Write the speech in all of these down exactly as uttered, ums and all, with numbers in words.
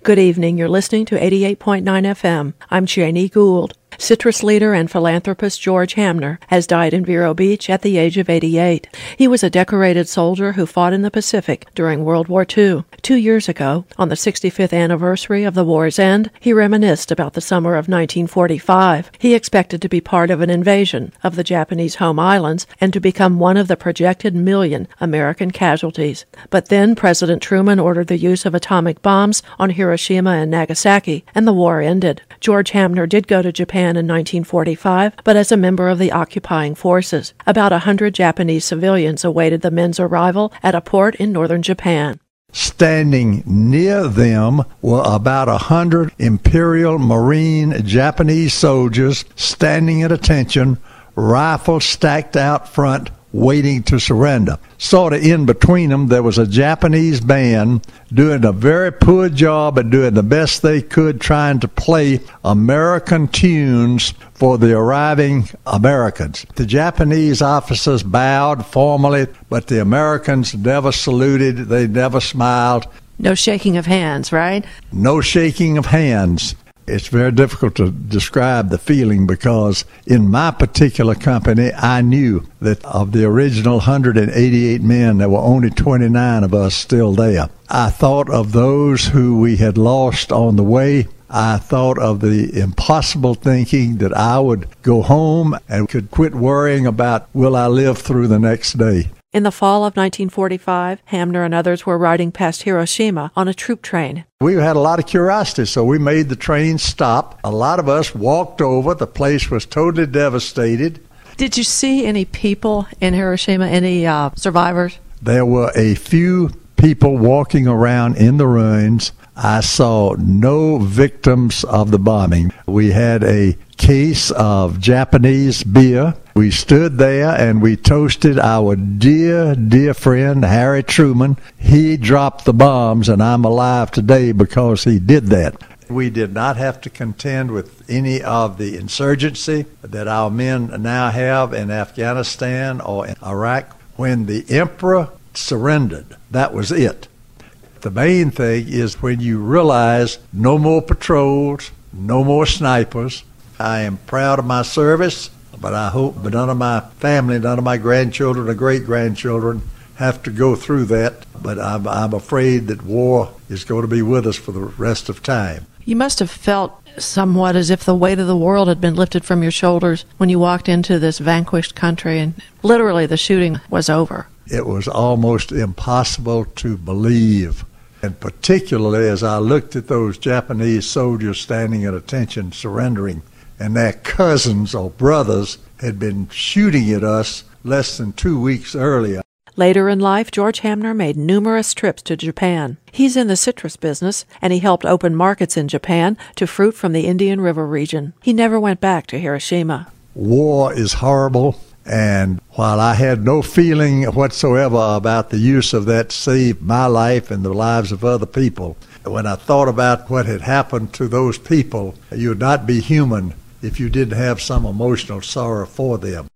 Good evening. You're listening to eighty-eight point nine F M. I'm Janie Gould. Citrus leader and philanthropist George Hamner has died in Vero Beach at the age of eighty-eight. He was a decorated soldier who fought in the Pacific during World War Two. Two years ago, on the sixty-fifth anniversary of the war's end, he reminisced about the summer of nineteen forty-five. He expected to be part of an invasion of the Japanese home islands and to become one of the projected million American casualties. But then President Truman ordered the use of atomic bombs on Hiroshima and Nagasaki, and the war ended. George Hamner did go to Japan in nineteen forty-five, but as a member of the occupying forces. About a hundred Japanese civilians awaited the men's arrival at a port in northern Japan. Standing near them were about a hundred Imperial Marine Japanese soldiers standing at attention, rifles stacked out front, waiting to surrender. Sort of in between them, there was a Japanese band doing a very poor job at doing the best they could trying to play American tunes for the arriving Americans. The Japanese officers bowed formally, but the Americans never saluted. They never smiled. No shaking of hands, right? No shaking of hands. It's very difficult to describe the feeling because in my particular company, I knew that of the original one hundred eighty-eight men, there were only twenty-nine of us still there. I thought of those who we had lost on the way. I thought of the impossible thinking that I would go home and could quit worrying about will I live through the next day. In the fall of nineteen forty-five, Hamner and others were riding past Hiroshima on a troop train. We had a lot of curiosity, so we made the train stop. A lot of us walked over. The place was totally devastated. Did you see any people in Hiroshima, any uh, survivors? There were a few people walking around in the ruins. I saw no victims of the bombing. We had a case of Japanese beer. We stood there and we toasted our dear, dear friend, Harry Truman. He dropped the bombs, and I'm alive today because he did that. We did not have to contend with any of the insurgency that our men now have in Afghanistan or in Iraq. When the emperor surrendered, that was it. The main thing is when you realize no more patrols, no more snipers. I am proud of my service, but I hope none of my family, none of my grandchildren or great-grandchildren have to go through that. But I'm, I'm afraid that war is going to be with us for the rest of time. You must have felt somewhat as if the weight of the world had been lifted from your shoulders when you walked into this vanquished country and literally the shooting was over. It was almost impossible to believe. And particularly as I looked at those Japanese soldiers standing at attention, surrendering, and their cousins or brothers had been shooting at us less than two weeks earlier. Later in life, George Hamner made numerous trips to Japan. He's in the citrus business, and he helped open markets in Japan to fruit from the Indian River region. He never went back to Hiroshima. War is horrible, and while I had no feeling whatsoever about the use of that saved my life and the lives of other people, when I thought about what had happened to those people, you would not be human if you didn't have some emotional sorrow for them.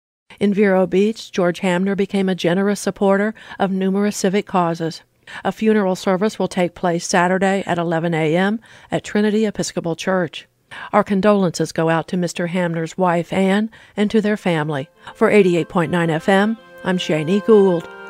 In Vero Beach, George Hamner became a generous supporter of numerous civic causes. A funeral service will take place Saturday at eleven a.m. at Trinity Episcopal Church. Our condolences go out to Mister Hamner's wife, Ann, and to their family. For eighty-eight point nine F M, I'm Janie Gould.